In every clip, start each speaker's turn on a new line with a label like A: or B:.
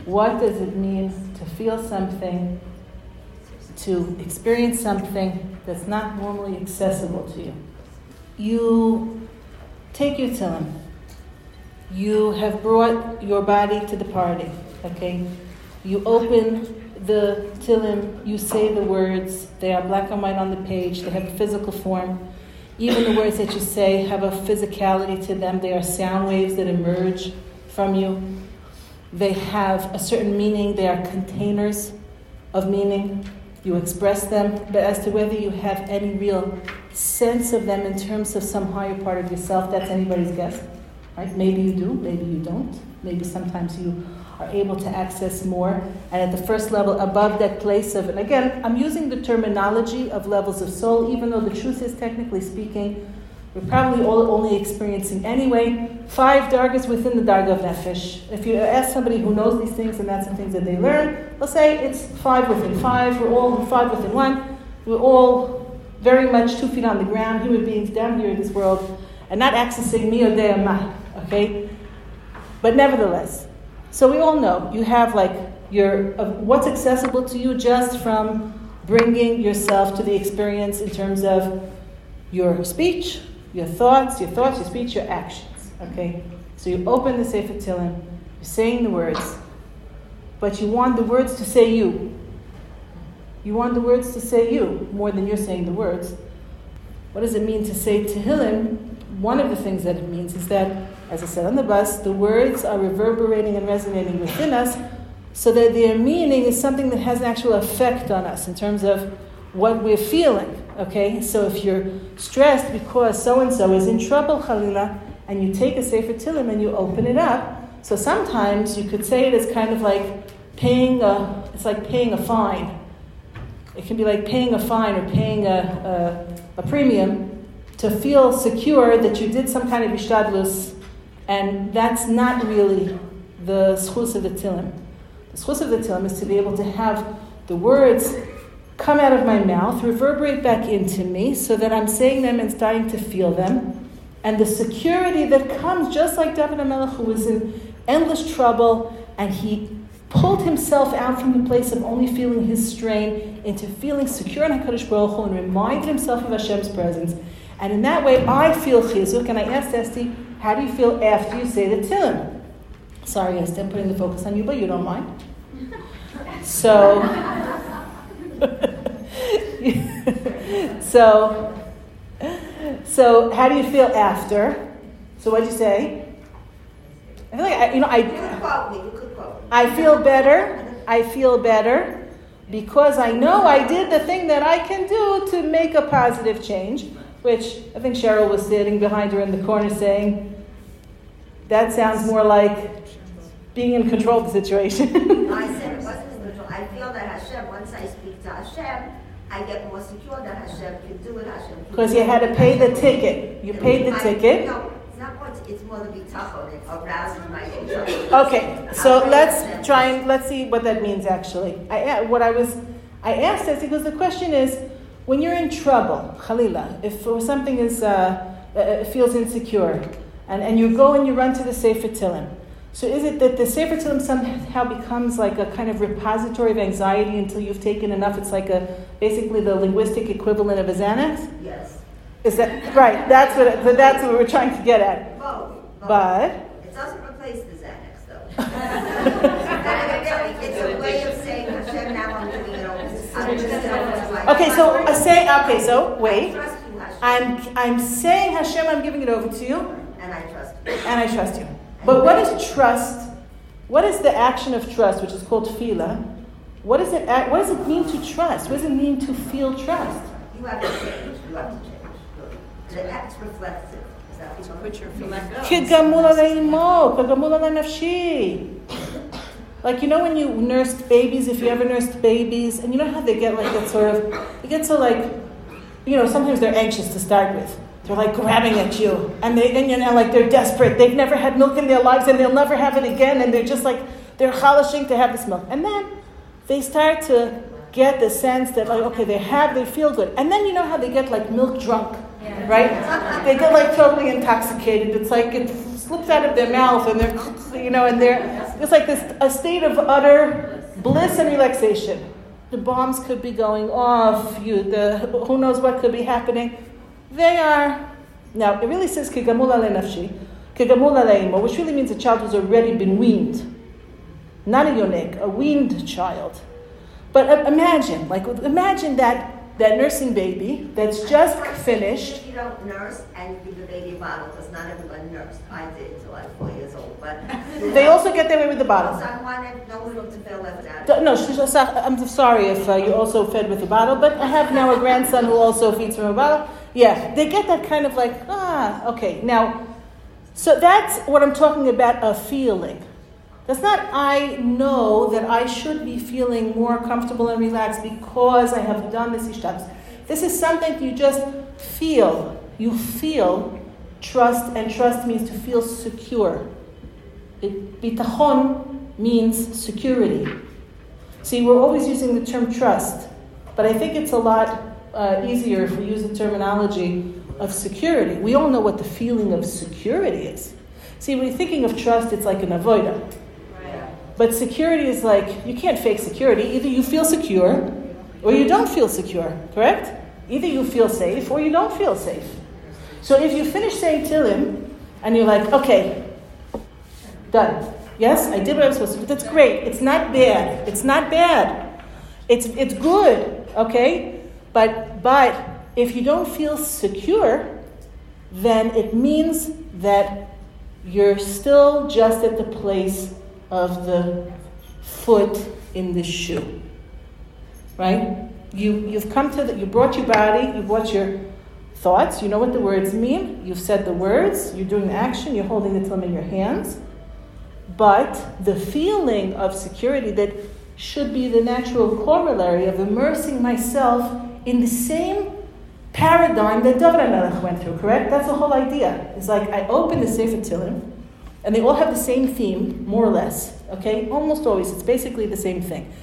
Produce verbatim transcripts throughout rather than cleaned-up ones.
A: What does it mean to feel something, to experience something that's not normally accessible to you? You take your Tehillim. You have brought your body to the party, okay? You open the Tehillim, you say the words, they are black and white on the page, they have a physical form. Even the words that you say have a physicality to them. They are sound waves that emerge from you. They have a certain meaning. They are containers of meaning. You express them, but as to whether you have any real sense of them in terms of some higher part of yourself, that's anybody's guess. Right? Maybe you do, maybe you don't. Maybe sometimes you are able to access more. And at the first level, above that place of, and again, I'm using the terminology of levels of soul, even though the truth is, technically speaking, we're probably all only experiencing anyway five dargas within the darga of nefesh. If you ask somebody who knows these things, and that's the things that they learn, they'll say it's five within five, we're all five within one, we're all very much two feet on the ground, human beings down here in this world, and not accessing mi or de'amah, okay? But nevertheless, so we all know you have like your uh, what's accessible to you just from bringing yourself to the experience in terms of your speech, your thoughts, your thoughts, your speech, your actions. Okay, so you open the Sefer Tehillim, you're saying the words, but you want the words to say you. You want the words to say you more than you're saying the words. What does it mean to say Tehillim? One of the things that it means is that, as I said on the bus, the words are reverberating and resonating within us so that their meaning is something that has an actual effect on us in terms of what we're feeling, okay? So if you're stressed because so-and-so is in trouble, Khalila, and you take a Sefer Tehillim and you open it up, so sometimes you could say it as kind of like paying a, it's like paying a fine. It can be like paying a fine or paying a, a, a premium to feel secure that you did some kind of ishtadlus, and that's not really the schus of the Tehillim. The schus of the Tehillim is to be able to have the words come out of my mouth, reverberate back into me, so that I'm saying them and starting to feel them, and the security that comes, just like David HaMelech, who was in endless trouble, and he pulled himself out from the place of only feeling his strain into feeling secure in HaKadosh Baruch Hu and reminded himself of Hashem's presence. And in that way, I feel chizuk. And I asked Esti, how do you feel after you say the Tehillim? Sorry, Esti, I'm putting the focus on you, but you don't mind. So, so, so, how do you feel after? So, what'd you say? I feel like I, you know, I. You could quote me. You could quote me. I feel better. I feel better because I know I did the thing that I can do to make a positive change. Which I think Cheryl was sitting behind her in the corner saying, that sounds more like being in control of the situation.
B: No, I said it wasn't in control. I feel that Hashem, once I speak to Hashem, I get more secure that Hashem can do it. Hashem
A: Because you had to pay the ticket. You paid the
B: I,
A: ticket.
B: No, it's not more, it's more the bitachon. It arouses my control.
A: Okay, so let's try and let's see what that means actually. I what I was I asked this because the question is, when you're in trouble, Khalila, if something is uh, uh, feels insecure, and, and you go and you run to the Sefer Tehillim, so is it that the Sefer Tehillim somehow becomes like a kind of repository of anxiety until you've taken enough? It's like a basically the linguistic equivalent of a Xanax?
B: Yes.
A: Is that right? That's what that's what we're trying to get at.
B: Both. Both.
A: But
B: it doesn't replace the Xanax, though. It's a way of saying Hashem. Now I'm doing it over. I'm just
A: Okay, so uh, say okay. So wait. I'm I'm saying Hashem. I'm giving it over to you.
B: And I trust you.
A: And I trust you. But what is trust? What is the action of trust, which is called tefillah? What does it? What does it mean to trust? What does it mean to feel trust?
B: You have to change. You have to change. The act's reflexive. Is that what you put your feet?
A: Kigamula leimo, kigamula lenafshi. Like, you know when you nursed babies, if you ever nursed babies, and you know how they get like that sort of, they get so like, you know, sometimes they're anxious to start with. They're like grabbing at you, and they, and you know, like they're desperate. They've never had milk in their lives, and they'll never have it again, and they're just like, they're chalashing to have this milk. And then they start to get the sense that like, okay, they have, they feel good. And then you know how they get like milk drunk, yeah. Right? They get like totally intoxicated. It's like, it's slips out of their mouth, and they're, you know, and they're, it's like this, a state of utter bliss and relaxation. The bombs could be going off, you, the, who knows what could be happening. They are, now it really says, Kegamul ale nafshi, Kegamul ale imo, which really means the child who's already been weaned. Not a yonik, a weaned child. But uh, imagine, like, imagine that that nursing baby that's just finished.
B: You don't nurse and give the baby a bottle, because not everyone nursed. I did until I was four years old. But
A: they also get their way with the bottle.
B: Someone no room to fill left out.
A: No, I'm sorry if uh, you also fed with a bottle, but I have now a grandson who also feeds from a bottle. Yeah, they get that kind of like, ah, okay. Now, so that's what I'm talking about, a feeling. That's not, I know that I should be feeling more comfortable and relaxed because I have done this ishtabs. This is something you just feel. You feel trust, and trust means to feel secure. It, bitachon means security. See, we're always using the term trust, but I think it's a lot uh, easier if we use the terminology of security. We all know what the feeling of security is. See, when you're thinking of trust, it's like an avodah. But security is like, you can't fake security. Either you feel secure or you don't feel secure, correct? Either you feel safe or you don't feel safe. So if you finish saying Tillim and you're like, okay, done. Yes, I did what I was supposed to do. That's great. It's not bad. It's not bad. It's it's good, okay? But but if you don't feel secure, then it means that you're still just at the place of the foot in the shoe, right? You, you've come to the, you brought your body, you brought your thoughts, you know what the words mean, you've said the words, you're doing the action, you're holding the Tillim in your hands, but the feeling of security that should be the natural corollary of immersing myself in the same paradigm that David HaMelech went through, correct? That's the whole idea. It's like I open the Sefer Tillim, and they all have the same theme, more or less, okay? Almost always, it's basically the same thing.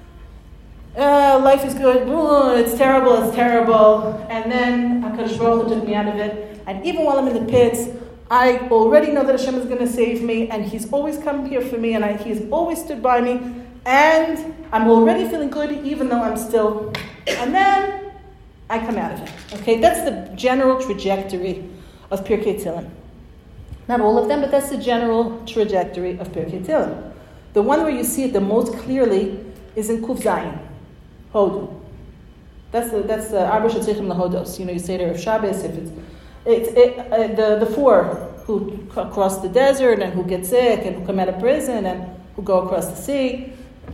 A: Uh, life is good, ooh, it's terrible, it's terrible. And then HaKadosh Baruch Hu took me out of it. And even while I'm in the pits, I already know that Hashem is going to save me, and He's always come here for me, and I, He's always stood by me. And I'm already feeling good, even though I'm still... And then I come out of it, okay? That's the general trajectory of Pirkei Tillim. Not all of them, but that's the general trajectory of Pirkei Tillim. The one where you see it the most clearly is in Kuf Zayin, Hodu. That's the that's the Arba Shetzrichim Lahodos. You know, you say there of Shabbos if it's it's it, uh, the the four who c- cross the desert and who get sick and who come out of prison and who go across the sea.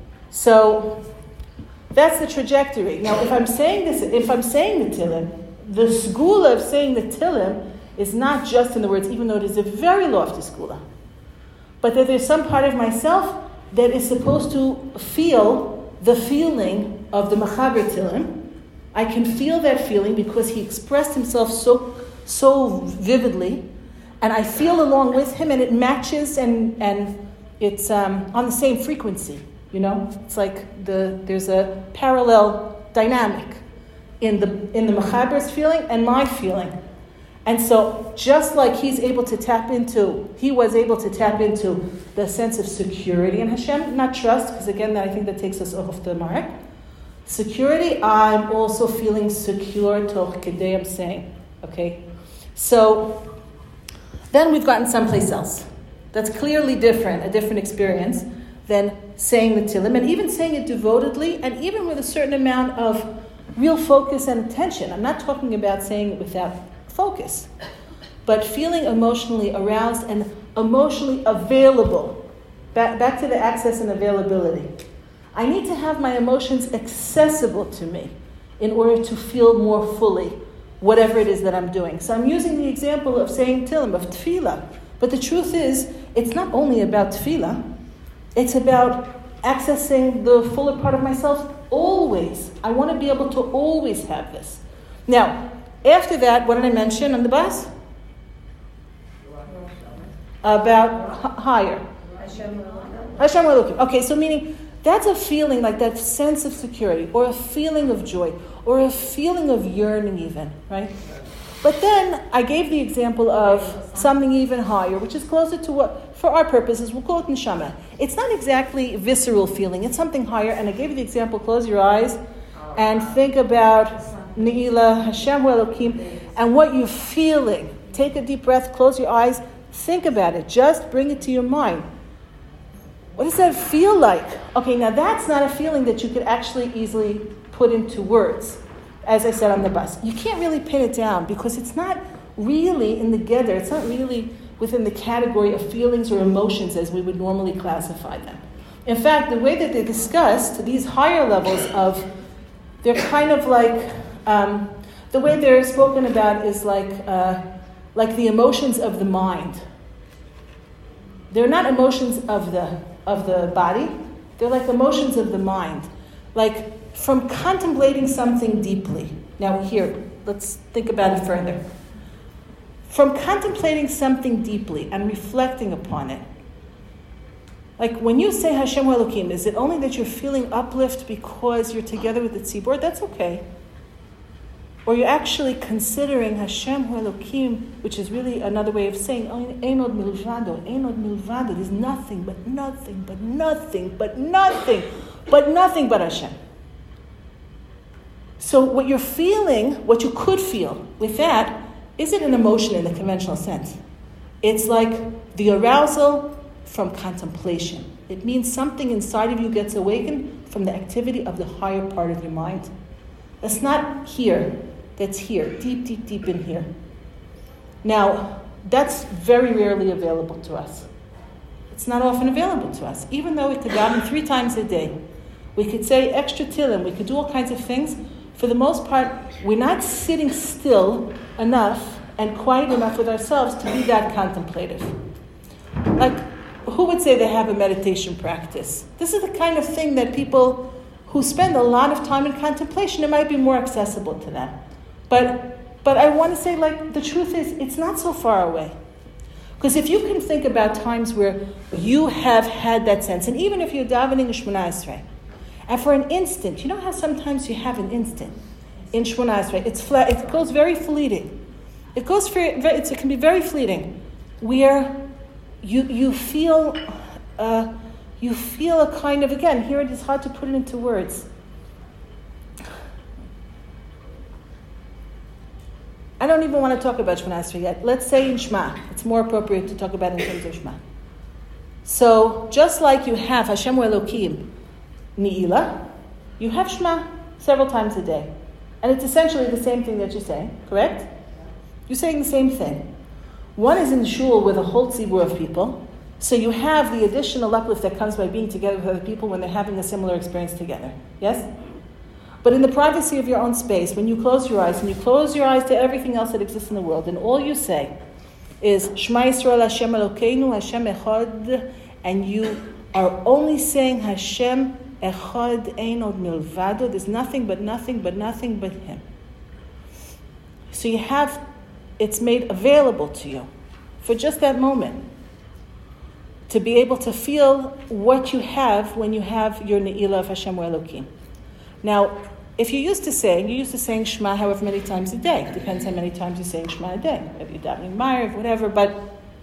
A: So that's the trajectory. Now, if I'm saying this, if I'm saying the Tillim, the skula of saying the Tillim is not just in the words, even though it is a very lofty skula, but that there's some part of myself that is supposed to feel the feeling of the Mechaber Tillim. I can feel that feeling because he expressed himself so so vividly, and I feel along with him, and it matches, and and it's um, on the same frequency. You know, it's like the there's a parallel dynamic in the in the Mechaber's feeling and my feeling. And so, just like he's able to tap into, he was able to tap into the sense of security in Hashem, not trust, because again, I think that takes us off the mark. Security, I'm also feeling secure, toch kedei, I'm saying. Okay? So, then we've gotten someplace else. That's clearly different, a different experience than saying the Tillim, and even saying it devotedly, and even with a certain amount of real focus and attention. I'm not talking about saying it without focus, but feeling emotionally aroused and emotionally available. Back, back to the access and availability. I need to have my emotions accessible to me in order to feel more fully whatever it is that I'm doing. So I'm using the example of saying Tillim, of tefillah. But the truth is, it's not only about tefillah, it's about accessing the fuller part of myself always. I want to be able to always have this. Now, after that, what did I mention on the bus? About h- higher. Hashem Elokim. Okay, so meaning that's a feeling, like that sense of security, or a feeling of joy, or a feeling of yearning even, right? But then I gave the example of something even higher, which is closer to what, for our purposes, we'll call it neshama. It's not exactly visceral feeling, it's something higher. And I gave you the example, close your eyes and think about Ne'ilah, Hashem Hu Elokim, and what you're feeling. Take a deep breath, close your eyes, think about it. Just bring it to your mind. What does that feel like? Okay, now that's not a feeling that you could actually easily put into words. As I said on the bus, you can't really pin it down because it's not really in the gather. It's not really within the category of feelings or emotions as we would normally classify them. In fact, the way that they're discussed, these higher levels of, they're kind of like, um, the way they're spoken about is like, uh, like the emotions of the mind. They're not emotions of the of the body. They're like emotions of the mind. Like, from contemplating something deeply. Now here, let's think about it further. From contemplating something deeply and reflecting upon it. Like when you say Hashem Elokim, is it only that you're feeling uplift because you're together with the tzibur? That's okay. Or you're actually considering Hashem Elokim, which is really another way of saying, Einod milvado, Einod milvado. There's nothing but nothing, but nothing, but nothing, but nothing but Hashem. So what you're feeling, what you could feel with that, isn't an emotion in the conventional sense. It's like the arousal from contemplation. It means something inside of you gets awakened from the activity of the higher part of your mind. That's not here, that's here, deep, deep, deep in here. Now, that's very rarely available to us. It's not often available to us. Even though we could daven three times a day, we could say extra tillim, we could do all kinds of things. For the most part, we're not sitting still enough and quiet enough with ourselves to be that contemplative. Like, who would say they have a meditation practice? This is the kind of thing that people who spend a lot of time in contemplation, it might be more accessible to them. But, but I want to say, like, the truth is, it's not so far away. Because if you can think about times where you have had that sense, and even if you're davening Shemona Esrei, and for an instant, you know how sometimes you have an instant in Shemona Esrei, it's flat, it goes very fleeting. It goes for, it can be very fleeting, where you you feel uh, you feel a kind of, again, here it is hard to put it into words. I don't even want to talk about Shemona Esrei yet. Let's say in Shema. It's more appropriate to talk about in terms of Shema. So just like you have Hashem Elokim, Ne'ilah, you have Shema several times a day. And it's essentially the same thing that you're saying, correct? You're saying the same thing. One is in the shul with a whole tzibur of people, so you have the additional uplift that comes by being together with other people when they're having a similar experience together. Yes? But in the privacy of your own space, when you close your eyes, and you close your eyes to everything else that exists in the world, and all you say is, Shema Yisrael Hashem Elokeinu, Hashem Echad, and you are only saying Hashem Echad Einod Milvado, there's nothing but nothing but nothing but Him. So you have, it's made available to you for just that moment to be able to feel what you have when you have your Ne'ilah of Hashem Elokim. Now, if you're used to saying, you're used to saying Shema however many times a day. Depends how many times you're saying Shema a day. Maybe you're davening Ma'ariv, whatever. But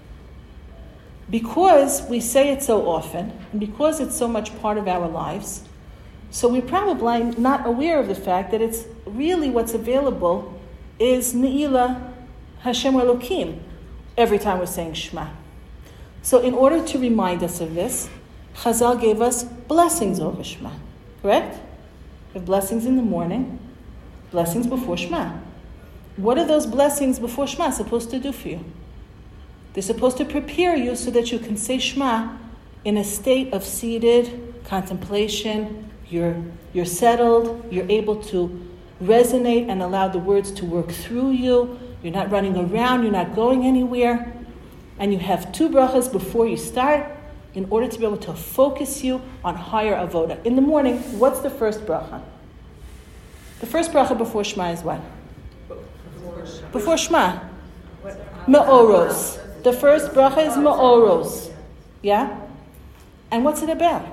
A: because we say it so often, and because it's so much part of our lives, so we're probably not aware of the fact that it's really what's available is Ne'ilah Hashem Elokim every time we're saying Shema. So in order to remind us of this, Chazal gave us blessings over Shema. Correct? We have blessings in the morning, blessings before Shema. What are those blessings before Shema supposed to do for you? They're supposed to prepare you so that you can say Shema in a state of seated contemplation. You're, you're settled, you're able to resonate and allow the words to work through you. You're not running around, you're not going anywhere. And you have two brachas before you start in order to be able to focus you on higher avoda. In the morning, what's the first bracha? The first bracha before Shema is what? Before Shema. Before Shema. Me'oros. The first bracha is Me'oros. Yeah? And what's it about?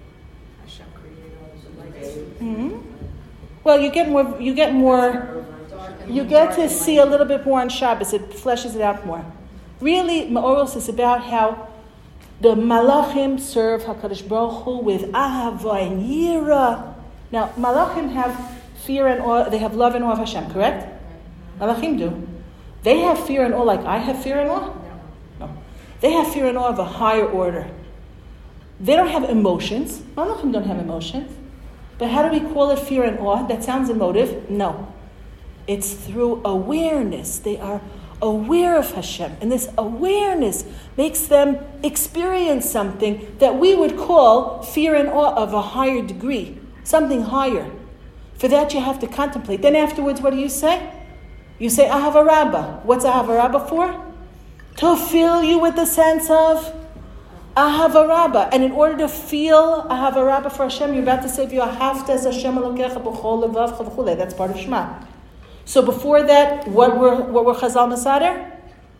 A: Mm-hmm. Well, you get more, you get more, You get to see a little bit more on Shabbos. It fleshes it out more. Really, Ma'oros is about how the Malachim serve HaKadosh Baruch Hu with Ahava and Yira. Now, Malachim have fear and awe. They have love and awe of Hashem, correct? Malachim do. They have fear and awe like I have fear and awe? No. They have fear and awe of a higher order. They don't have emotions. Malachim don't have emotions. But how do we call it fear and awe? That sounds emotive. No. It's through awareness. They are aware of Hashem. And this awareness makes them experience something that we would call fear and awe of a higher degree. Something higher. For that you have to contemplate. Then afterwards, what do you say? You say, Ahava Rabbah. What's Ahava Rabbah for? To fill you with the sense of Ahava Rabbah. And in order to feel Ahava Rabbah for Hashem, you're about to say, V'ahavta es Hashem Elokecha b'chol levavcha v'chulei. That's part of Shema. So before that, what were what were Chazal Masader?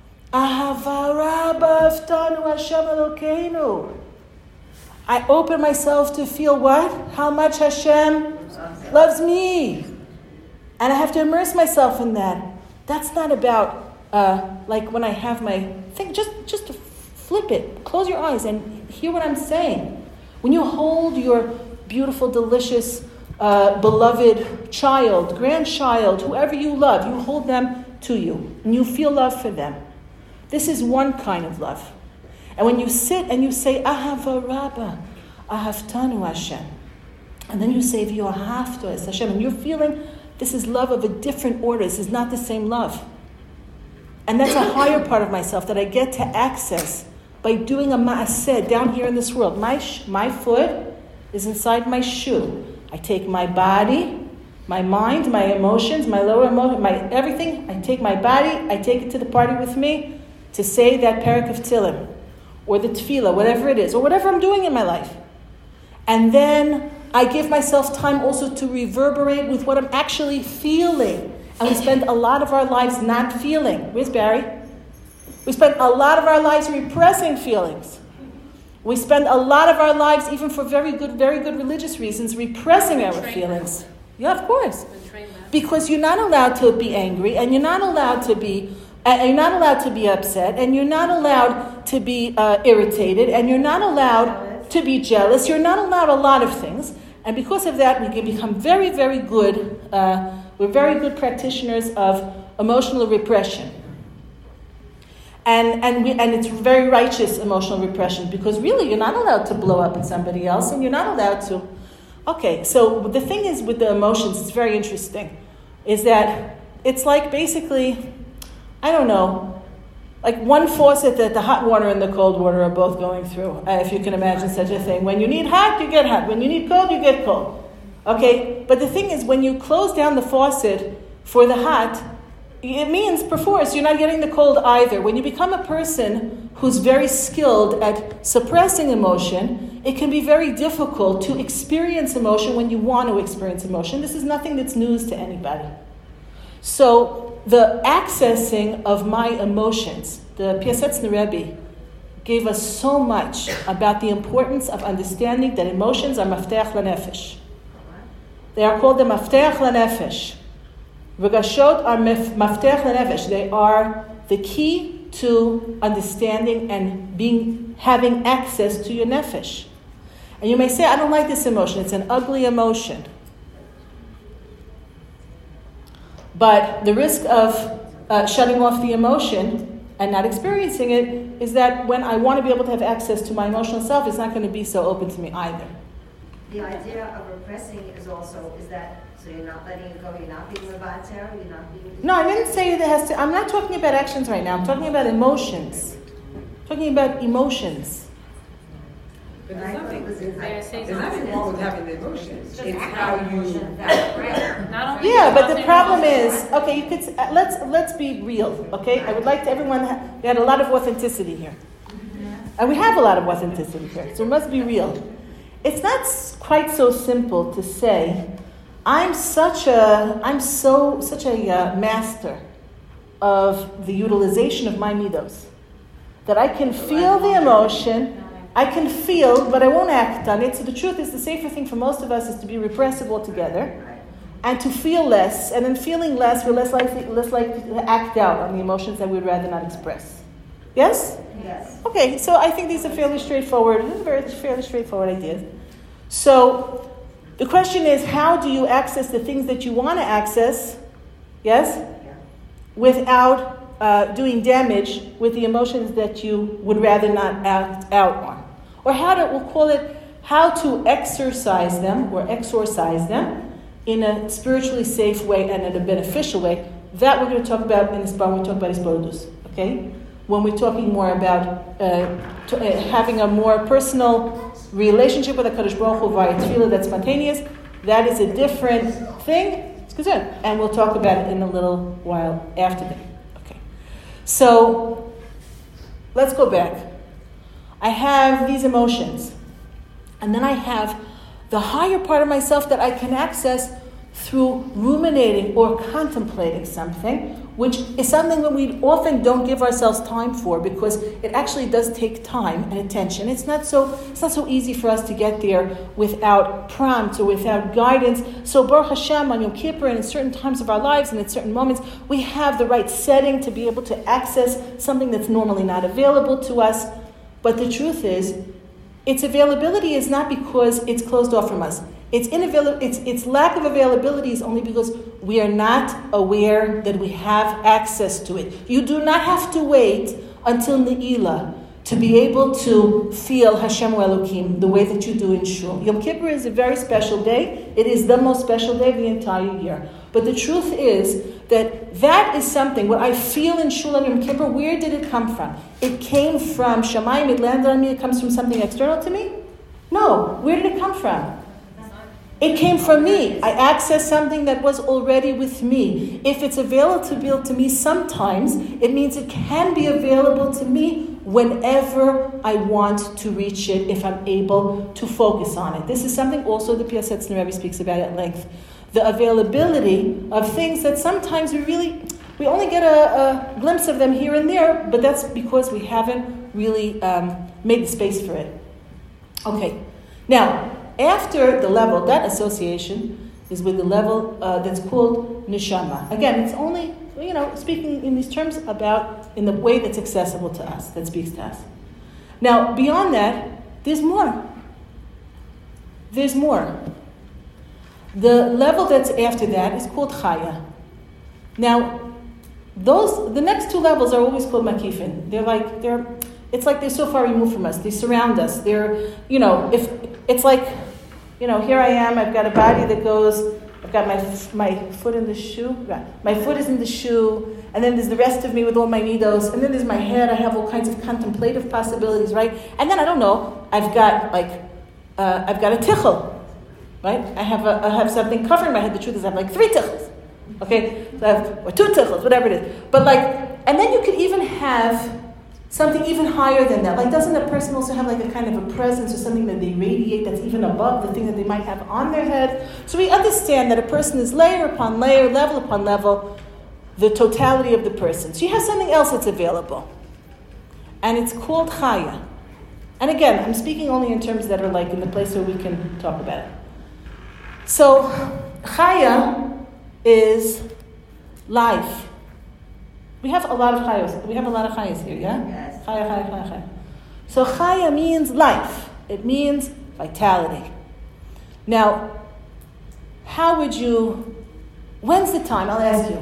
A: Ahava Rabbah aftanu Hashem Elokeinu. I open myself to feel what? How much Hashem loves me. And I have to immerse myself in that. That's not about, uh, like when I have my thing, just, just to flip it. Close your eyes and hear what I'm saying. When you hold your beautiful, delicious, uh, beloved child, grandchild, whoever you love, you hold them to you. And you feel love for them. This is one kind of love. And when you sit and you say, Ahava Rabbah, Ahavtanu Hashem. And then you say, V'yohavta es Hashem. And you're feeling this is love of a different order. This is not the same love. And that's a higher part of myself that I get to access by doing a ma'aseh down here in this world. My sh- my foot is inside my shoe. I take my body, my mind, my emotions, my lower emotion, my everything. I take my body, I take it to the party with me to say that parak of Tehillim or the tefillah, whatever it is, or whatever I'm doing in my life. And then I give myself time also to reverberate with what I'm actually feeling. And we spend a lot of our lives not feeling. Where's Barry? We spend a lot of our lives repressing feelings. We spend a lot of our lives, even for very good, very good religious reasons, repressing our feelings. Yeah, of course. Because you're not allowed to be angry, and you're not allowed to be, and you're not allowed to be upset, and you're not allowed to be uh, irritated, and you're not allowed to be jealous. You're not allowed a lot of things. And because of that, we can become very, very good, uh, we're very good practitioners of emotional repression. And and we and it's very righteous emotional repression, because really you're not allowed to blow up at somebody else, and you're not allowed to. Okay, so the thing is with the emotions, it's very interesting, is that it's like basically, I don't know, like one faucet that the hot water and the cold water are both going through, uh, if you can imagine such a thing. When you need hot, you get hot. When you need cold, you get cold. Okay? But the thing is, when you close down the faucet for the hot, it means, perforce, you're not getting the cold either. When you become a person who's very skilled at suppressing emotion, it can be very difficult to experience emotion when you want to experience emotion. This is nothing that's news to anybody. So the accessing of my emotions, the Piasetzner Rebbe gave us so much about the importance of understanding that emotions are mafteach lanefesh. They are called the mafteach lanefesh. Regashot are mafteach lanefesh. They are the key to understanding and being having access to your nefesh. And you may say, I don't like this emotion. It's an ugly emotion. But the risk of uh, shutting off the emotion and not experiencing it is that when I want to be able to have access to my emotional self, it's not going to be so open to me either.
B: The idea of repressing is also, is that, so you're not letting it go, you're not being levater, you're not being...
A: No, I didn't say that has to, I'm not talking about actions right now, I'm talking about emotions. I'm talking about emotions.
C: But there's nothing, there's,
D: there's
C: nothing wrong with having the emotions. It's how you...
A: Yeah, but the problem is, okay, you could, uh, let's let's be real, okay? I would like to everyone, ha- we had a lot of authenticity here. And we have a lot of authenticity here, so it must be real. It's not quite so simple to say, I'm such a, I'm so, such a uh, master of the utilization of my midos, that I can feel the emotion, I can feel, but I won't act on it. So the truth is, the safer thing for most of us is to be repressive altogether. and to feel less, and in feeling less, we're less likely, less likely to act out on the emotions that we'd rather not express. Yes?
B: Yes.
A: Okay, so I think these are fairly straightforward, very fairly straightforward ideas. So the question is, how do you access the things that you want to access, yes, without uh, doing damage with the emotions that you would rather not act out on? Or how to, we'll call it, how to exercise them or exorcise them in a spiritually safe way and in a beneficial way. That we're going to talk about in this bar when we talk about Hisbodedus, okay? When we're talking more about uh, to, uh, having a more personal relationship with HaKadosh Baruch Hu via tefillah that's spontaneous, that is a different thing. It's good, and we'll talk about it in a little while after that. Okay. So let's go back. I have these emotions, and then I have the higher part of myself that I can access through ruminating or contemplating something, which is something that we often don't give ourselves time for because it actually does take time and attention. It's not so it's not so easy for us to get there without prompts or without guidance. So Baruch Hashem on Yom Kippur and in certain times of our lives and at certain moments, we have the right setting to be able to access something that's normally not available to us. But the truth is, its availability is not because it's closed off from us. Its, inavail- its, its lack of availability is only because we are not aware that we have access to it. You do not have to wait until Ne'ilah to be able to feel Hashem Elokim the way that you do in Shul. Yom Kippur is a very special day. It is the most special day of the entire year. But the truth is that that is something, what I feel in Shul and Yom Kippur, where did it come from? It came from Shamayim, it landed on me, it comes from something external to me? No. Where did it come from? It came from me. I accessed something that was already with me. If it's available to me sometimes, it means it can be available to me whenever I want to reach it, if I'm able to focus on it. This is something also the Piasetzner Rebbe speaks about at length. The availability of things that sometimes we really, we only get a, a glimpse of them here and there, but that's because we haven't really um, made the space for it. Okay, now, after the level, that association is with the level uh, that's called neshama. Again, it's only, you know, speaking in these terms about in the way that's accessible to us, that speaks to us. Now, beyond that, there's more. There's more. The level that's after that is called chaya. Now, those the next two levels are always called makifin. They're like they're. It's like they're so far removed from us. They surround us. They're, you know, if it's like, you know, here I am. I've got a body that goes. I've got my my foot in the shoe. My foot is in the shoe, and then there's the rest of me with all my midos, and then there's my head. I have all kinds of contemplative possibilities, right? And then I don't know. I've got like, uh, I've got a tichel, right? I have a, I have something covering my head. The truth is, I have like three tichels, okay, so I have, or two tichels, whatever it is. But like, and then you could even have something even higher than that. Like, doesn't a person also have like a kind of a presence or something that they radiate that's even above the thing that they might have on their head? So we understand that a person is layer upon layer, level upon level, the totality of the person. So you have something else that's available. And it's called chaya. And again, I'm speaking only in terms that are like in the place where we can talk about it. So chaya is life. We have a lot of chayos. We have a lot of chayos here, yeah?
B: Yes.
A: Chaya, chaya, chaya, chaya. So chaya means life. It means vitality. Now, how would you, when's the time, I'll ask you,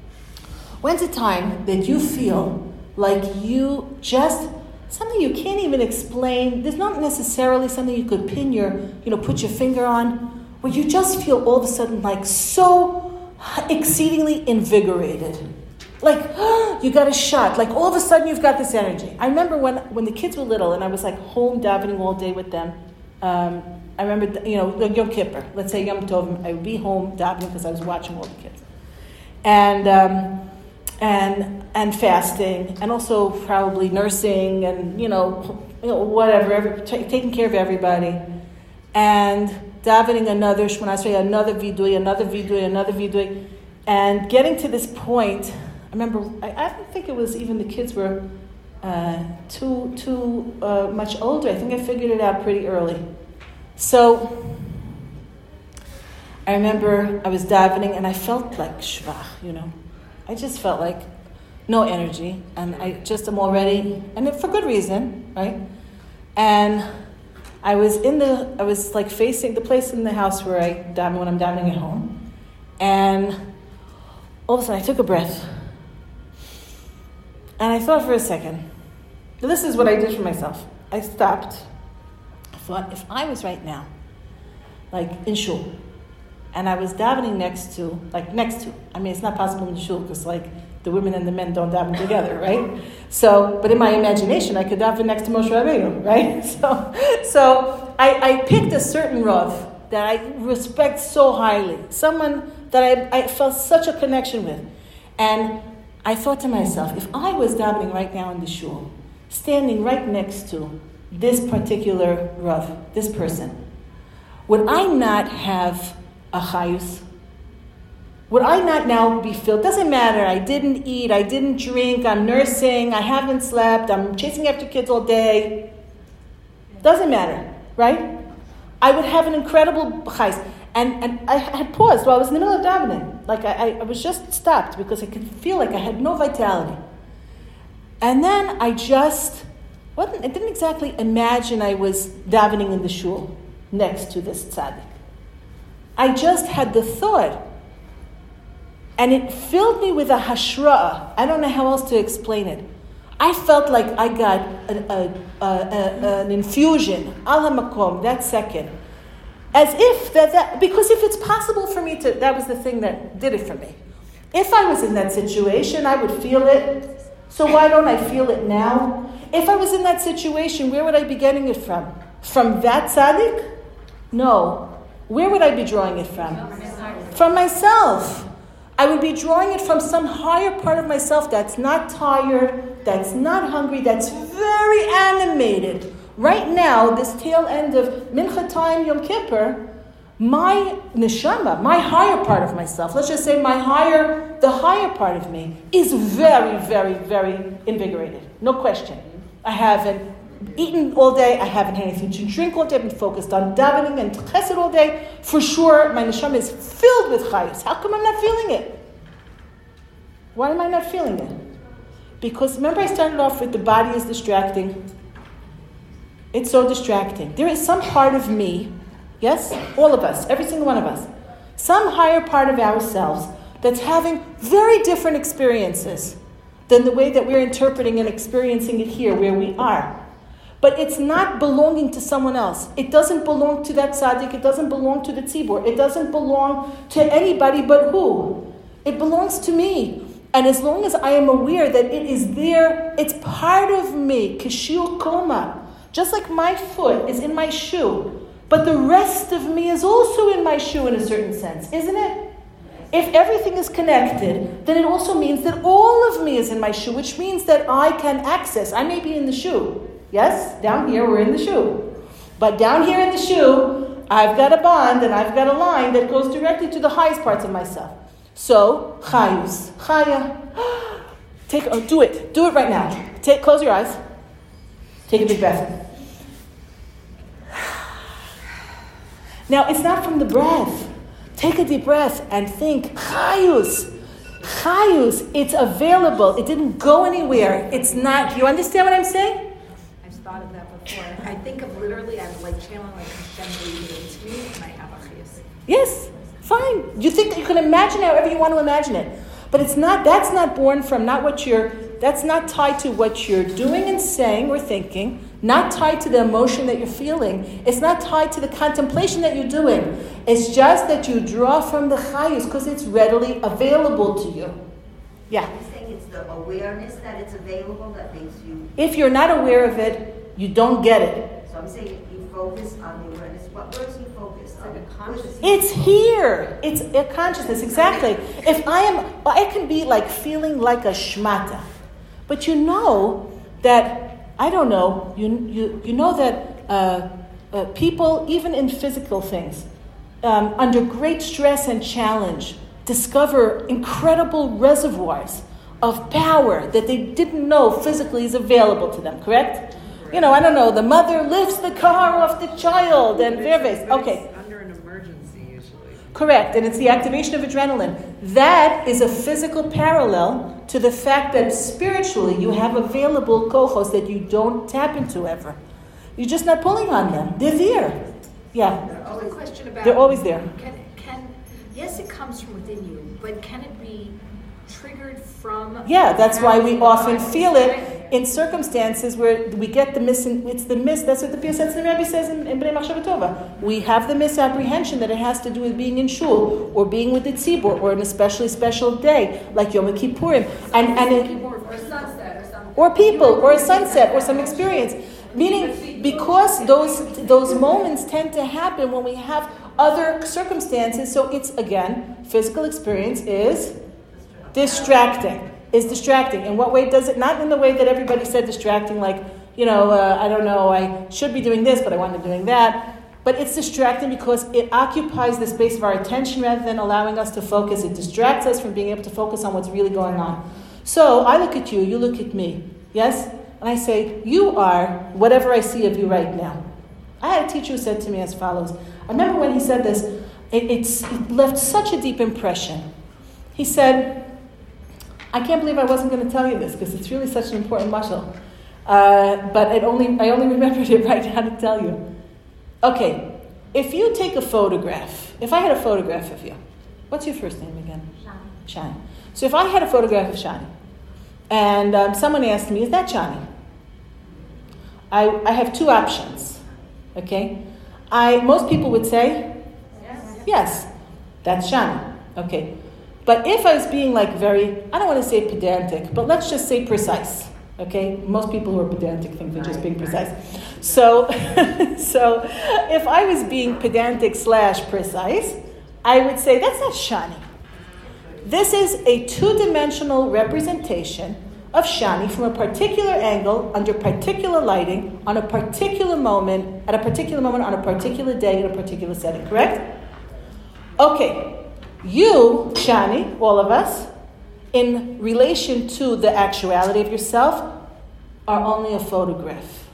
A: when's the time that you feel like you just, something you can't even explain, there's not necessarily something you could pin your, you know, put your finger on, where you just feel all of a sudden like so exceedingly invigorated. Like, oh, you got a shot. Like, all of a sudden, you've got this energy. I remember when, when the kids were little, and I was, like, home davening all day with them. Um, I remember, you know, Yom Kippur. Let's say Yom Tov. I would be home davening because I was watching all the kids. And, um, and, and fasting. And also probably nursing and, you know, you know whatever, every, t- taking care of everybody. And davening another Shemona Esrei, another vidui, another vidui, another vidui. And getting to this point... I remember, I, I don't think it was even the kids were uh, too too uh, much older. I think I figured it out pretty early. So I remember I was davening and I felt like shvach, you know. I just felt like no energy, and I just am already, and for good reason, right? And I was in the, I was like facing the place in the house where I daven when I'm davening at home, and all of a sudden I took a breath, and I thought for a second. This is what I did for myself. I stopped. I thought, if I was right now, like in shul, and I was davening next to, like next to, I mean, it's not possible in the shul because like the women and the men don't daven together, right? So, but in my imagination, I could daven next to Moshe Rabbeinu, right? So, so I, I picked a certain Rav that I respect so highly, someone that I, I felt such a connection with. And I thought to myself, if I was davening right now in the shul, standing right next to this particular Rav, this person, would I not have a chayus? Would I not now be filled? Doesn't matter. I didn't eat. I didn't drink. I'm nursing. I haven't slept. I'm chasing after kids all day. Doesn't matter, right? I would have an incredible chayus. And, and I had paused while I was in the middle of davening. Like I, I was just stopped because I could feel like I had no vitality. And then I just, wasn't, I didn't exactly imagine I was davening in the shul next to this tzaddik. I just had the thought, and it filled me with a hashra'ah. I don't know how else to explain it. I felt like I got a, a, a, a, an infusion, al hamakom, that second. As if that, that, because if it's possible for me to, that was the thing that did it for me. If I was in that situation, I would feel it. So why don't I feel it now? If I was in that situation, where would I be getting it from? From that tzaddik? No. Where would I be drawing it from? From myself. I would be drawing it from some higher part of myself that's not tired, that's not hungry, that's very animated. Right now, this tail end of Mincha time, Yom Kippur, my neshama, my higher part of myself, let's just say my higher, the higher part of me, is very, very, very invigorated. No question. I haven't eaten all day. I haven't had anything to drink all day. I've been focused on davening and chesed all day. For sure, my neshama is filled with chayus. How come I'm not feeling it? Why am I not feeling it? Because remember I started off with the body is distracting. It's so distracting. There is some part of me, yes, all of us, every single one of us, some higher part of ourselves that's having very different experiences than the way that we're interpreting and experiencing it here where we are. But it's not belonging to someone else. It doesn't belong to that tzaddik. It doesn't belong to the tzibur. It doesn't belong to anybody but who? It belongs to me. And as long as I am aware that it is there, it's part of me. Kishil koma. Just like my foot is in my shoe. But the rest of me is also in my shoe in a certain sense, isn't it? If everything is connected, then it also means that all of me is in my shoe, which means that I can access. I may be in the shoe. Yes, down here we're in the shoe. But down here in the shoe, I've got a bond and I've got a line that goes directly to the highest parts of myself. So, chayus, chaya. Take, oh, do it. Do it right now. Take, close your eyes. Take a deep breath. Now, it's not from the breath. Take a deep breath and think, chayus. Chayus, it's available. It didn't go anywhere. It's not, you understand what I'm saying?
D: Thought of that before. I think of literally, I'm like channeling like Hashem breathing into me, and I have a chayus.
A: Yes, fine. You think that you can imagine however you want to imagine it, but it's not. That's not born from not what you're. That's not tied to what you're doing and saying or thinking. Not tied to the emotion that you're feeling. It's not tied to the contemplation that you're doing. It's just that you draw from the chayus because it's readily available to you. Yeah.
B: You're saying it's the awareness that it's available that makes you.
A: If you're not aware of it, you don't get it.
B: So I'm saying you focus on the awareness. What where's you focus on?
D: Like a consciousness.
A: It's here. It's a consciousness, exactly. If I am, I can be like feeling like a shmata, but you know that I don't know. You you you know that uh, uh, people, even in physical things, um, under great stress and challenge, discover incredible reservoirs of power that they didn't know physically is available to them. Correct? You know, I don't know, the mother lifts the car off the child and
C: But
A: verves.
C: it's- but
A: Okay.
C: it's under an emergency usually.
A: Correct, and it's the activation of adrenaline. That is a physical parallel to the fact that spiritually you have available kohos that you don't tap into ever. You're just not pulling on them. They're there. Yeah.
D: Just a question about.
A: They're always there.
D: Can, can, yes, it comes from within you, but can it be triggered from?
A: Yeah, that's why we often
D: body,
A: feel it
D: right?
A: in circumstances where we get the mis. It's the mis. That's what the Piasetzner Rebbe says in, in Bnei Machshava Tova. We have the misapprehension that it has to do with being in shul or being with the tzibur or an especially special day like Yom Kippurim and and it,
B: Or sunset or something.
A: or people or a sunset or some experience. Meaning, because those those moments tend to happen when we have other circumstances. So it's again, physical experience is distracting. Is distracting. In what way does it? Not in the way that everybody said distracting, like, you know, uh, I don't know, I should be doing this, but I want to be doing that. But it's distracting because it occupies the space of our attention rather than allowing us to focus. It distracts us from being able to focus on what's really going on. So I look at you, you look at me, yes? And I say, you are whatever I see of you right now. I had a teacher who said to me as follows. I remember when he said this, it, it's, it left such a deep impression. He said, I can't believe I wasn't going to tell you this because it's really such an important muscle. Uh, but it only I only remembered it right now to tell you. Okay, if you take a photograph, if I had a photograph of you, what's your first name again? Shani. Shani. So if I had a photograph of Shani, and um, someone asked me, is that Shani? I, I have two options, okay? I Most people would say, yes, yes that's Shani, okay. But if I was being like very, I don't want to say pedantic, but let's just say precise, okay? Most people who are pedantic think they're just being precise. So, so if I was being pedantic slash precise, I would say, that's not Shani. This is a two-dimensional representation of Shani from a particular angle, under particular lighting, on a particular moment, at a particular moment, on a particular day, in a particular setting, correct? Okay. You, Shani, all of us, in relation to the actuality of yourself, are only a photograph.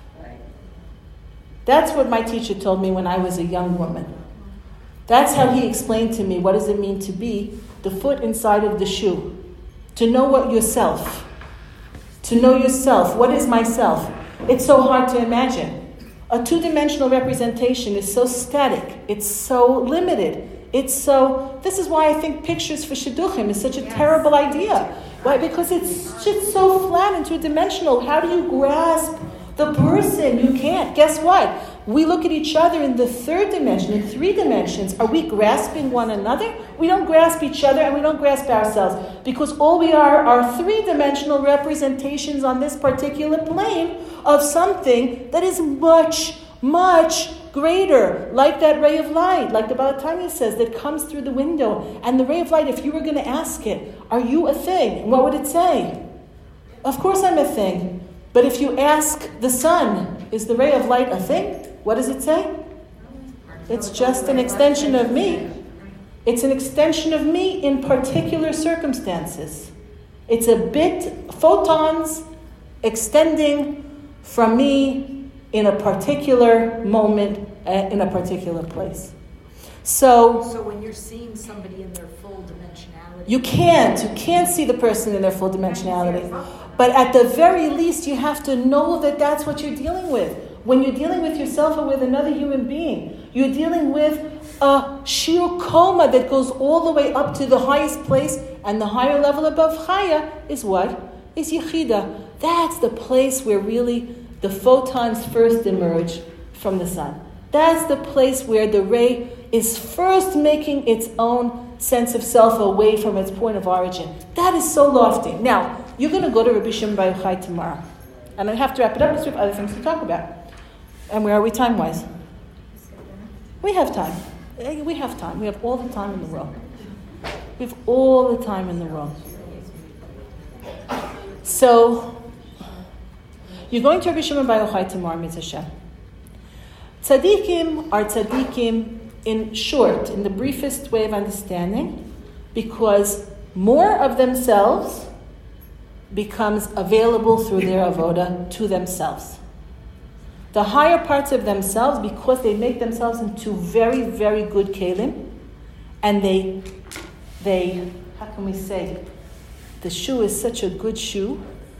A: That's what my teacher told me when I was a young woman. That's how he explained to me what does it mean to be the foot inside of the shoe. To know what yourself. To know yourself. What is myself? It's so hard to imagine. A two-dimensional representation is so static. It's so limited. It's so, this is why I think pictures for shidduchim is such a yes. terrible idea. Why? Because it's just so flat and two-dimensional. How do you grasp the person? You can't. Guess what? We look at each other in the third dimension, in three dimensions. Are we grasping one another? We don't grasp each other and we don't grasp ourselves. Because all we are are three-dimensional representations on this particular plane of something that is much, much greater, like that ray of light, like the Baal Tanya says, that comes through the window. And the ray of light, if you were going to ask it, are you a thing? What would it say? Of course I'm a thing. But if you ask the sun, is the ray of light a thing? What does it say? It's just an extension of me. It's an extension of me in particular circumstances. It's a bit, photons extending from me in a particular moment, uh, in a particular place. So,
D: so when you're seeing somebody in their full dimensionality,
A: you can't. You can't see the person in their full dimensionality. But at the very least, you have to know that that's what you're dealing with. When you're dealing with yourself or with another human being, you're dealing with a shiur koma that goes all the way up to the highest place, and the higher level above Chaya is what? Is Yechida. That's the place where really the photons first emerge from the sun. That's the place where the ray is first making its own sense of self away from its point of origin. That is so lofty. Now, you're going to go to Rabbi Shimon Bar Yochai tomorrow. And I have to wrap it up because we have other things to talk about. And where are we time-wise? We have time. We have time. We have all the time in the world. We have all the time in the world. So, you're going to Rabbi Shimon Bar Yochai tomorrow, Mitzvah Hashem. Tzaddikim are tzaddikim in short, in the briefest way of understanding, because more of themselves becomes available through their avoda to themselves. The higher parts of themselves, because they make themselves into very, very good kelim, and they, they, how can we say, the shoe is such a good shoe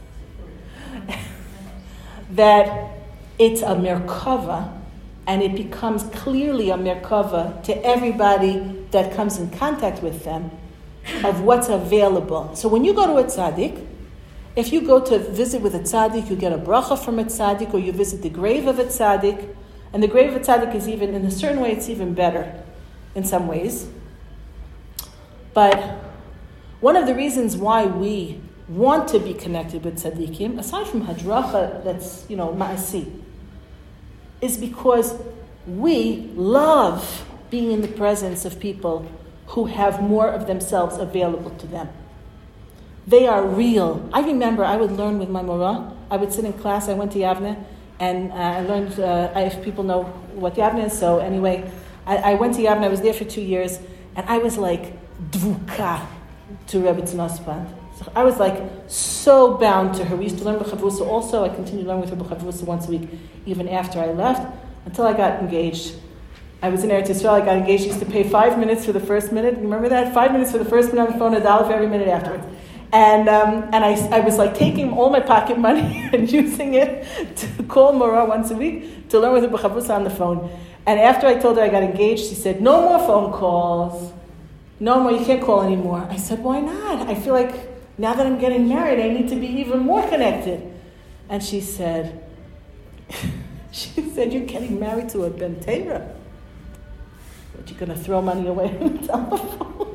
A: that it's a merkava, and it becomes clearly a merkava to everybody that comes in contact with them of what's available. So when you go to a tzaddik, if you go to visit with a tzaddik, you get a bracha from a tzaddik, or you visit the grave of a tzaddik, and the grave of a tzaddik is even, in a certain way, it's even better in some ways. But one of the reasons why we want to be connected with tzaddikim, aside from hadracha that's, you know, ma'asi, is because we love being in the presence of people who have more of themselves available to them. They are real. I remember I would learn with my morah. I would sit in class. I went to Yavne, and uh, I learned, uh, if people know what Yavne is, so anyway, I, I went to Yavne. I was there for two years, and I was like dvuka to Rebbetzin Osband. So I was like so bound to her. We used to learn B'chavrusa also. I continued to learn with her B'chavrusa once a week, even after I left, until I got engaged. I was in Eretz Yisrael, I got engaged. She used to pay five minutes for the first minute. Remember that? Five minutes for the first minute on the phone, a dollar for every minute afterwards. And um, and I, I was like taking all my pocket money and using it to call Morah once a week to learn with her B'chavrusa on the phone. And after I told her I got engaged, she said, no more phone calls. No more, you can't call anymore. I said, why not? I feel like now that I'm getting married, I need to be even more connected. And she said, she said, you're getting married to a Ben Torah. But you're going to throw money away on the telephone.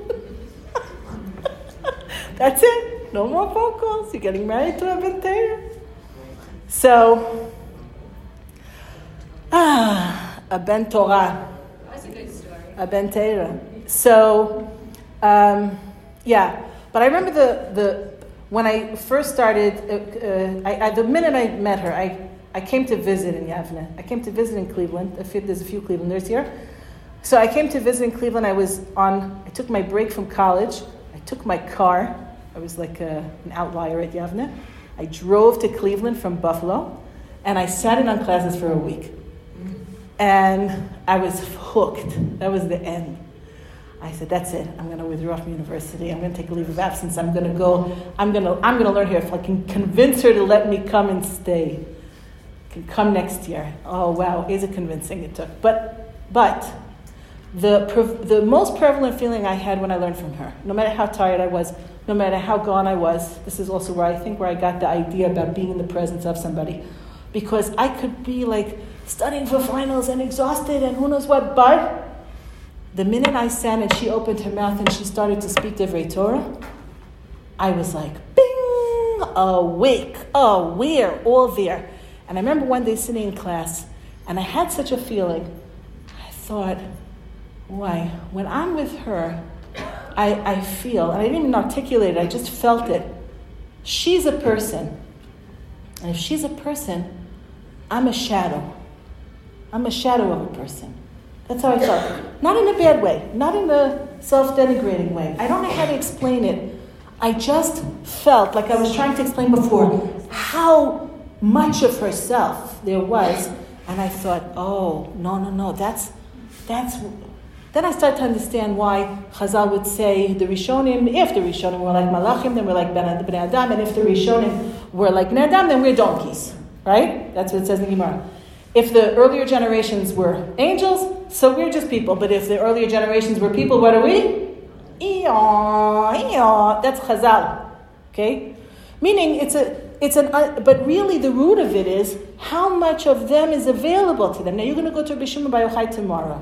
A: That's it. No more phone calls. You're getting married to a Ben Torah. So, ah, a Ben Torah.
D: That's a good story.
A: A Ben Torah. So, um, yeah. But I remember the, the when I first started, uh, uh, I, I, the minute I met her, I, I came to visit in Yavne. I came to visit in Cleveland. There's a few Clevelanders here. So I came to visit in Cleveland. I was on, I took my break from college. I took my car. I was like a, an outlier at Yavne. I drove to Cleveland from Buffalo, and I sat in on classes for a week. And I was hooked. That was the end. I said, that's it. I'm going to withdraw from university. I'm going to take a leave of absence. I'm going to go. I'm going to. I'm going to learn here. If I can convince her to let me come and stay, I can come next year. Oh wow, is it convincing it took? But but the the most prevalent feeling I had when I learned from her, no matter how tired I was, no matter how gone I was, this is also where I think where I got the idea about being in the presence of somebody, because I could be like studying for finals and exhausted and who knows what, but the minute I sat and she opened her mouth and she started to speak Divrei Torah, I was like, bing, awake, oh, we're all there. And I remember one day sitting in class, and I had such a feeling. I thought, why, when I'm with her, I, I feel, and I didn't even articulate it, I just felt it. She's a person. And if she's a person, I'm a shadow. I'm a shadow of a person. That's how I felt. Not in a bad way. Not in a self-denigrating way. I don't know how to explain it. I just felt, like I was trying to explain before, how much of herself there was. And I thought, oh, no, no, no. That's, that's... Then I started to understand why Chazal would say the Rishonim, if the Rishonim were like Malachim, then we're like Bnei Adam. And if the Rishonim were like Bnei Adam, then we're donkeys. Right? That's what it says in the Gemara. If the earlier generations were angels, so we're just people. But if the earlier generations were people, what are we? Eon, eon. That's Chazal. Okay? Meaning it's a, it's an, uh, but really the root of it is how much of them is available to them. Now you're going to go to Rabbi Shimon Bar Yochai tomorrow.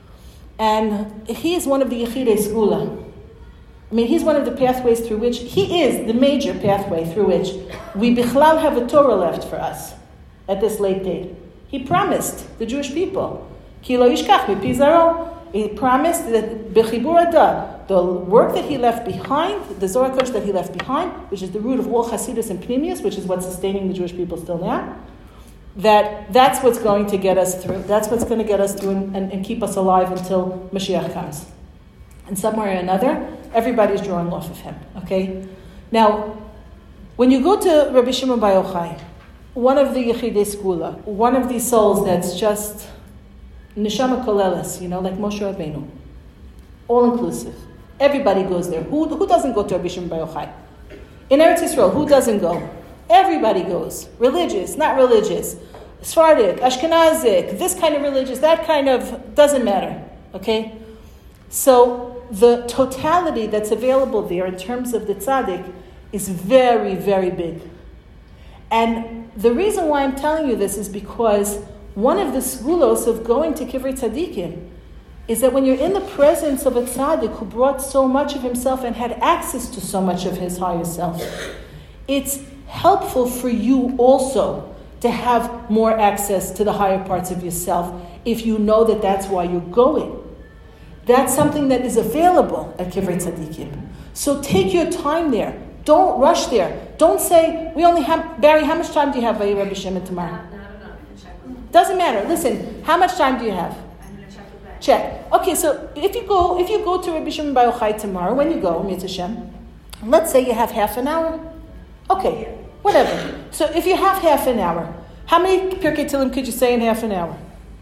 A: And he is one of the Yechidei Segula. I mean, he's one of the pathways through which, he is the major pathway through which we bichlal have a Torah left for us at this late date. He promised the Jewish people, Ki lo yishkach mipi zaro. He promised that bechibur adah, the work that he left behind, the Zohar Kodesh that he left behind, which is the root of all Hasidus and Pnimius, which is what's sustaining the Jewish people still now, that that's what's going to get us through. That's what's going to get us through and, and, and keep us alive until Mashiach comes. And somewhere or another, everybody's drawing off of him. Okay? Now, when you go to Rabbi Shimon Bar Yochai, one of the Yechidei Segula, one of these souls that's just Neshama Koleles, you know, like Moshe Rabbeinu. All inclusive. Everybody goes there. Who, who doesn't go to Rabbi Shimon Bar Yochai? In Eretz Yisrael, who doesn't go? Everybody goes. Religious, not religious. Sephardic, Ashkenazic, this kind of religious, that kind of, doesn't matter. Okay? So the totality that's available there in terms of the tzaddik is very, very big. And the reason why I'm telling you this is because one of the segulos of going to Kivrei Tzaddikim is that when you're in the presence of a tzaddik who brought so much of himself and had access to so much of his higher self, it's helpful for you also to have more access to the higher parts of yourself if you know that that's why you're going. That's something that is available at Kivrei Tzaddikim. So take your time there. Don't rush there. Don't say, we only have, Barry, how much time do you have, Rabbi Shimon, tomorrow?
D: Not, not enough. Check with
A: Doesn't matter. Listen, how much time do you have?
D: I'm going to check with that.
A: Check. Okay, so if you go, if you go to Rabbi Shimon Bar Yochai tomorrow, when you go, Mitzvah Hashem, let's say you have half an hour. Okay, whatever. So if you have half an hour, how many Pirkei Tehillim could you say in half an hour?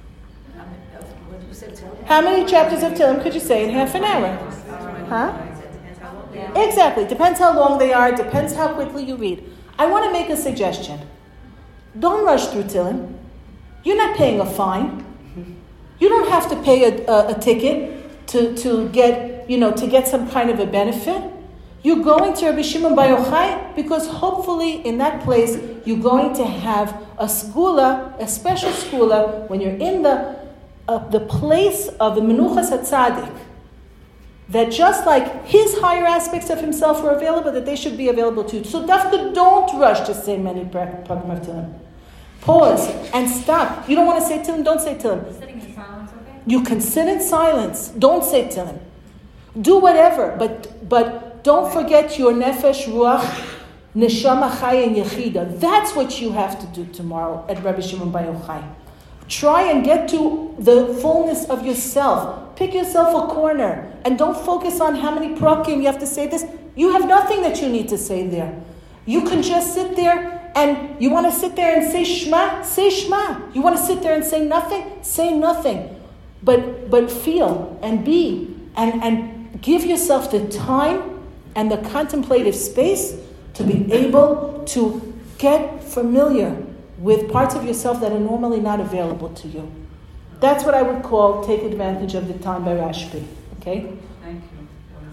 A: How many chapters of Tehillim could you say in half an hour? Huh? Exactly. Depends how long they are. Depends how quickly you read. I want to make a suggestion. Don't rush through Tehillim. You're not paying a fine. You don't have to pay a, a, a ticket to, to get, you know, to get some kind of a benefit. You're going to Rabbi Shimon Bar Yochai because hopefully in that place you're going to have a skula, a special skula, when you're in the uh, the place of the Menuchas HaTzadik, that just like his higher aspects of himself were available, that they should be available too. So Dafka, don't rush to say many Pagam of Tehillim. Pause and stop. You don't want to say Tehillim, don't say Tehillim.
D: Sitting in silence, okay?
A: You can sit in silence. Don't say Tehillim. Do whatever, but but don't forget your nefesh, ruach, neshama, chaya, and yechida. That's what you have to do tomorrow at Rabbi Shimon Bar Yochai. Try and get to the fullness of yourself. Pick yourself a corner. And don't focus on how many prakim you have to say this. You have nothing that you need to say there. You can just sit there and you want to sit there and say Shema, say Shema. You want to sit there and say nothing, say nothing. But but feel and be and, and give yourself the time and the contemplative space to be able to get familiar with parts of yourself that are normally not available to you. That's what I would call take advantage of the time by Rashbi. Okay?
C: Thank you.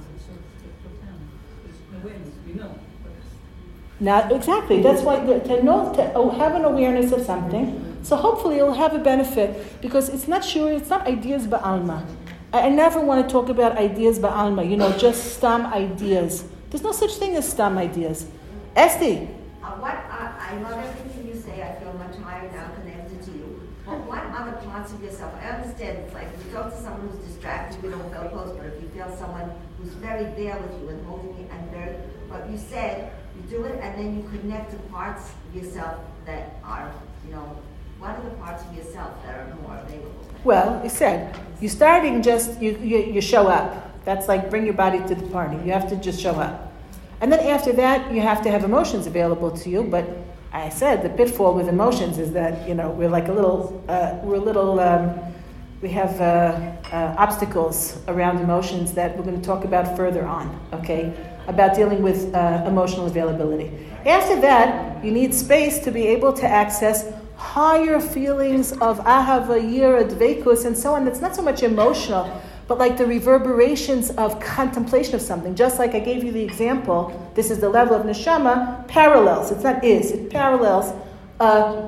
A: Not exactly. That's why to know to have an awareness of something. So hopefully it'll have a benefit because it's not sure. It's not ideas ba'alma. I, I never want to talk about ideas ba'alma. You know, just stam ideas. There's no such thing as stam ideas. Esti.
B: Uh, what uh, I love everything you say. I feel much higher now connected to you. But what other parts of yourself? I understand it's like if you talk to someone who's distracted, you don't feel close. But if you feel someone who's very there with you and holding you and very, what you said, you do it and then you connect to parts of yourself that are, you know, what are the parts of yourself that are more available?
A: Well, you said you're starting just you, you you show up. That's like bring your body to the party. You have to just show up, and then after that you have to have emotions available to you. But I said the pitfall with emotions is that you know we're like a little uh, we're a little um, we have uh, uh, obstacles around emotions that we're going to talk about further on. Okay, about dealing with uh, emotional availability. After that, you need space to be able to access higher feelings of ahava, yira, dveikus, and so on. That's not so much emotional, but like the reverberations of contemplation of something. Just like I gave you the example, this is the level of neshama, parallels. It's not is, it parallels uh,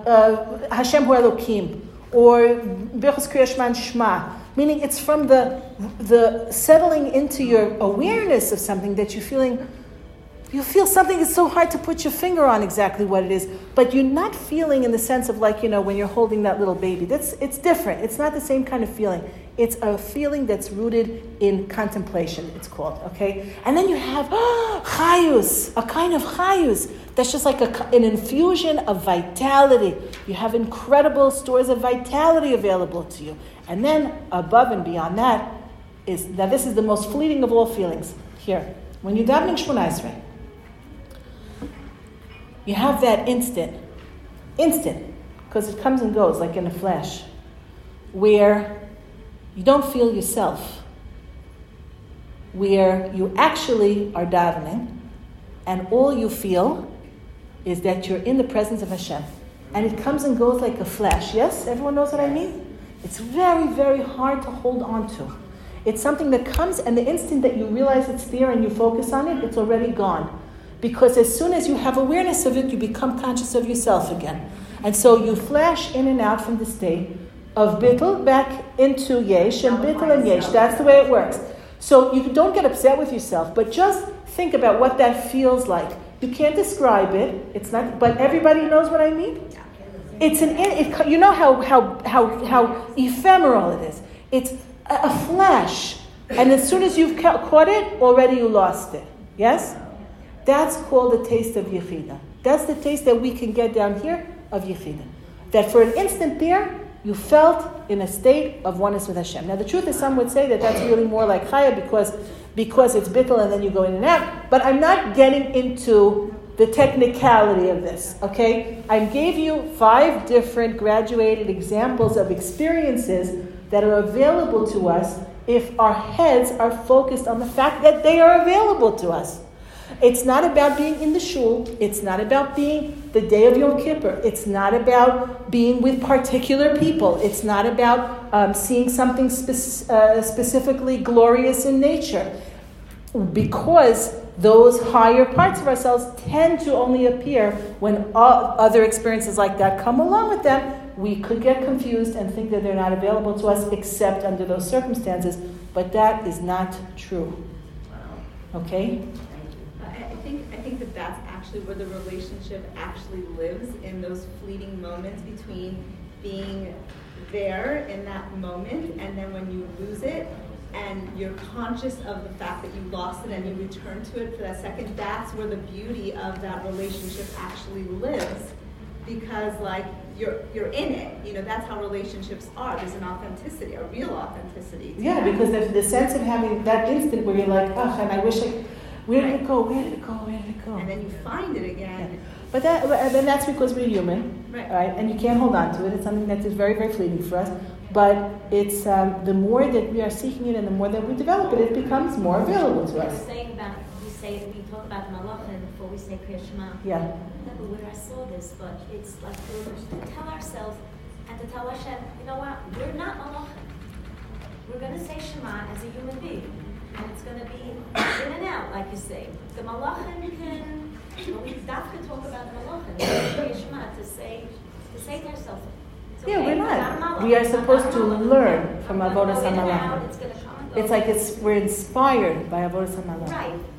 A: uh, Hashem Hu Elokim, or Bechus Kriyashman Shema, meaning it's from the the settling into your awareness of something that you're feeling. You feel something is so hard to put your finger on exactly what it is, but you're not feeling in the sense of like, you know, when you're holding that little baby. That's it's different. It's not the same kind of feeling. It's a feeling that's rooted in contemplation, it's called, okay? And then you have oh, chayus, a kind of chayus. That's just like a, an infusion of vitality. You have incredible stores of vitality available to you. And then above and beyond that is, now this is the most fleeting of all feelings. Here, when you're davening Shmona Esrei, you have that instant, instant, because it comes and goes like in a flash, where you don't feel yourself. where you actually are davening, and all you feel is that you're in the presence of Hashem. And it comes and goes like a flash. Yes? Everyone knows what I mean? It's very, very hard to hold on to. It's something that comes, and the instant that you realize it's there and you focus on it, it's already gone. Because as soon as you have awareness of it, you become conscious of yourself again. And so you flash in and out from the state of bittul back into yesh, and bittul and yesh. That's the way it works. So you don't get upset with yourself, but just think about what that feels like. You can't describe it. It's not, but everybody knows what I mean. It's an. It, you know how how how how ephemeral it is. It's a, a flash, and as soon as you've ca- caught it, already you lost it. Yes, that's called the taste of Yechida. That's the taste that we can get down here of Yechida. That for an instant there, you felt in a state of oneness with Hashem. Now the truth is, some would say that that's really more like Chaya because. because it's bittul and then you go in and out. But I'm not getting into the technicality of this, okay? I gave you five different graduated examples of experiences that are available to us if our heads are focused on the fact that they are available to us. It's not about being in the shul. It's not about being the day of Yom Kippur. It's not about being with particular people. It's not about um, seeing something spe- uh, specifically glorious in nature. Because those higher parts of ourselves tend to only appear when all other experiences like that come along with them. We could get confused and think that they're not available to us except under those circumstances. But that is not true. Okay?
E: I think I think that that's actually where the relationship actually lives, in those fleeting moments between being there in that moment and then when you lose it and you're conscious of the fact that you lost it and you return to it for that second. That's where the beauty of that relationship actually lives, because like you're you're in it. You know, that's how relationships are. There's an authenticity, a real authenticity.
A: Yeah,
E: that.
A: because the, the sense of having that instant where you're like, oh, and I wish I. Where did it go? Where did it go? Where did it go?
E: And then you find it again.
A: Yeah. But that, and then that's because we're human,
E: right.
A: right? And you can't hold on to it. It's something that is very, very fleeting for us. But it's um, the more that we are seeking it, and the more that we develop it, it becomes more available to us.
F: Saying about we say we talk about malachim before we say Kriya Shema.
A: Yeah.
F: I don't remember where I saw this, but it's like to tell ourselves and to tell Hashem, you know what? We're not malachim. We're going to say Shema as a human being. And it's going to be in and out, like you say. The malachim can, well, we have to talk about the malachim, to say, to say to ourselves, okay,
A: yeah, we're not.
F: not
A: We are supposed to learn from Avodas
F: HaMalachim.
A: HaMalachim. It's like it's we're inspired by Avodas HaMalachim.
F: Right,